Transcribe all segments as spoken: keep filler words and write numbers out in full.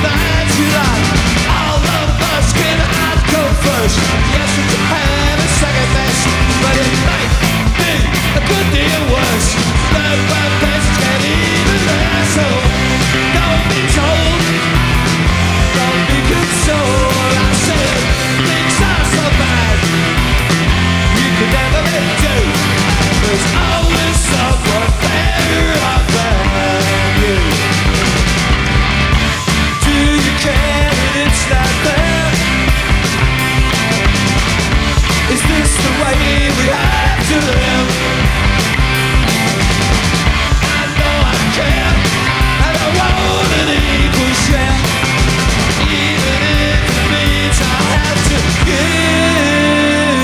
that you like. All of us can have go first. Yes, we can have a second best, but it might be a good deal worse. Third one best can even less. So don't be told, don't be consoled. I said things are so bad you can never let go. There's always someone better off than you. Do you care that it's not there? Is this the way we have to live? I know I care, and I want an equal share, even if it means I have to give.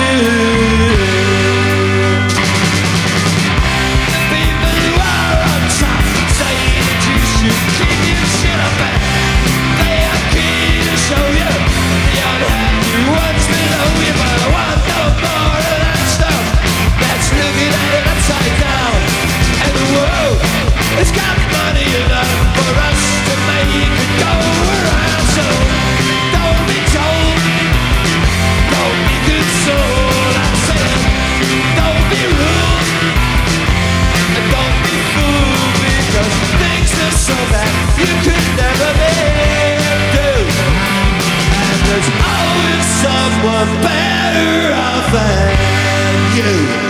The people who are on top say that you should keep your shit up back. They are keen to show you the unhappy ones below you, but I want no more of that stuff that's looking at it upside down. And the world has got money enough for us to make it go around. So don't be told, don't be consoled. I said don't be rude, and don't be fooled, because things are so bad you could never live through. And there's always someone better off than you.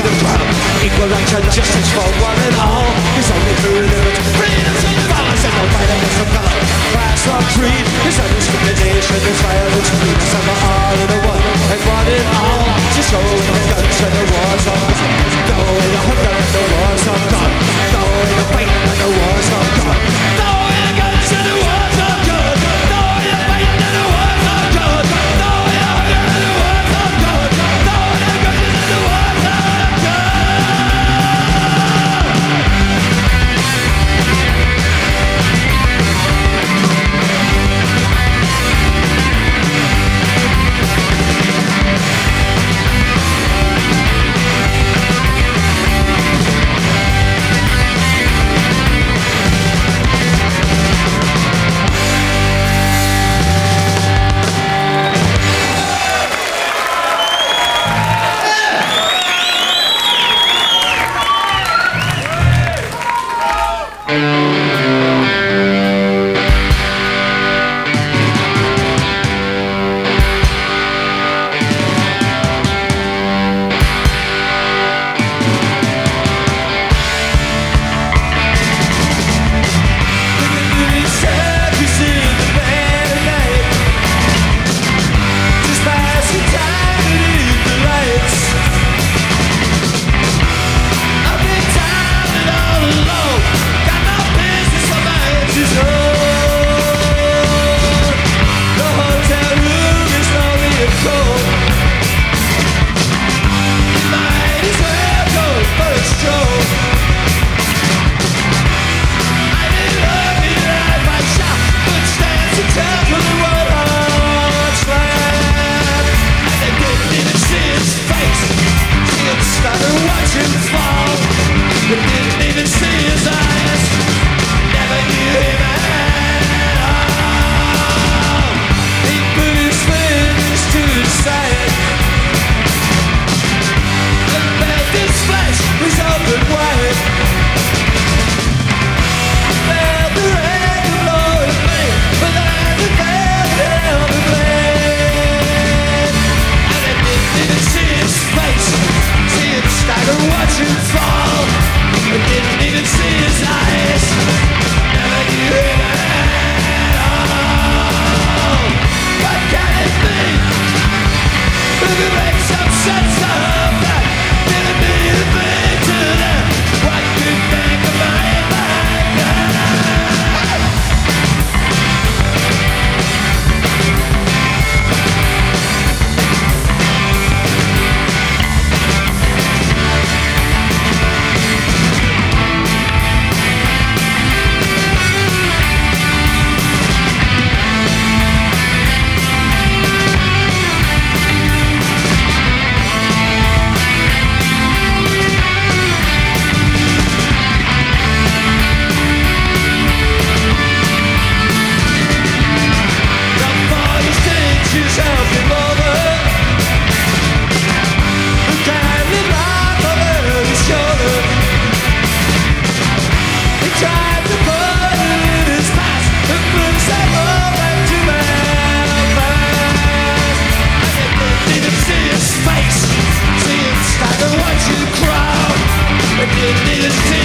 Equal rights and justice for one and all. It's only through liberty, freedom and balance and fight against the color, class or creed. There's no discrimination, there's violence, peace, and we're all in the one. And one in all, just go in the guns and the wars are gone. Go in the hunger and the wars are gone. Go in the fight and the wars are gone. Go in the guns and the wars are gone. Go in the fight and the wars are gone. Go in the hunger and the wars are gone. Go in the guns and the wars are gone. Didn't even see